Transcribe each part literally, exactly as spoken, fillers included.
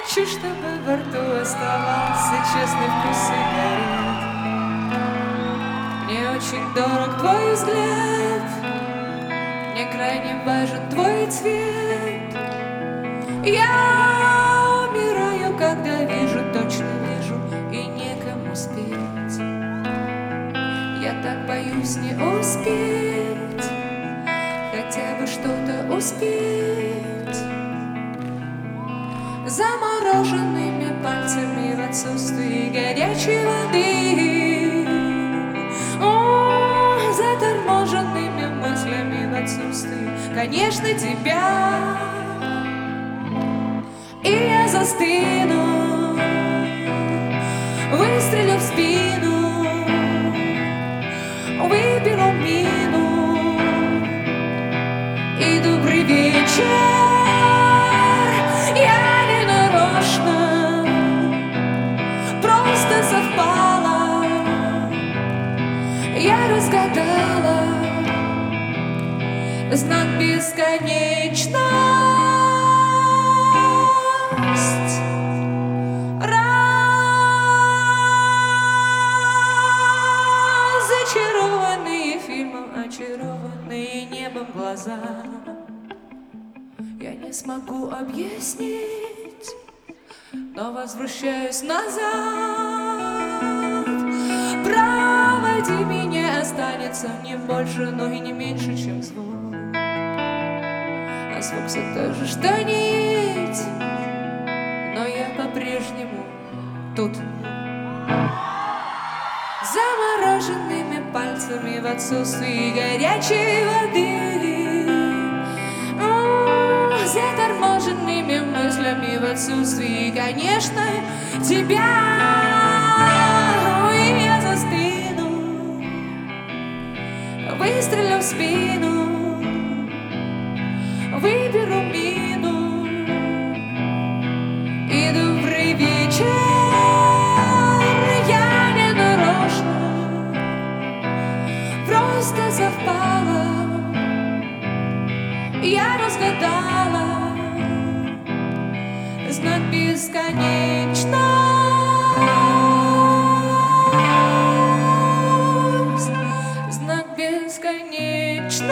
хочу, чтобы во рту оставался честный вкус сигарет. Мне очень дорог твой взгляд, мне крайне важен твой цвет. Я умираю, когда вижу, точно вижу, и некому спеть. Я так боюсь не успеть, хотя бы что-то успеть. Замороженными пальцами в отсутствии горячей воды, О, заторможенными мыслями в отсутствии, конечно, тебя. И я застыну, выстрелю в спину, выберу мину и добрый вечер. Я не нарочно, просто совпало, я разгадала знак бесконечности. Разочарованные фильмом, очарованные небом глаза, я не смогу объяснить, но возвращаюсь назад. Проводи меня, останется не больше, но и не меньше, чем звук. А звук все тот же, что нить, но я по-прежнему тут. Замороженными пальцами в отсутствии горячей воды, О, заторможенными мыслями в отсутствии, конечно, тебя. И я застыну, выстрелю в спину, выберу мину и добрый вечер. Я не нарочно, просто совпало, я разгадала знак бесконечности. Знак бесконечности.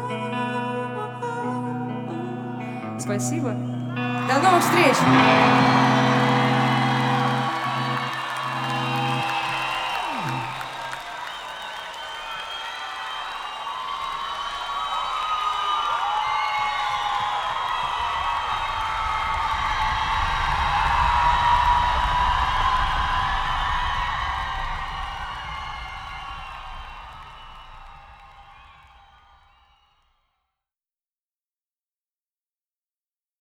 Спасибо. До новых встреч!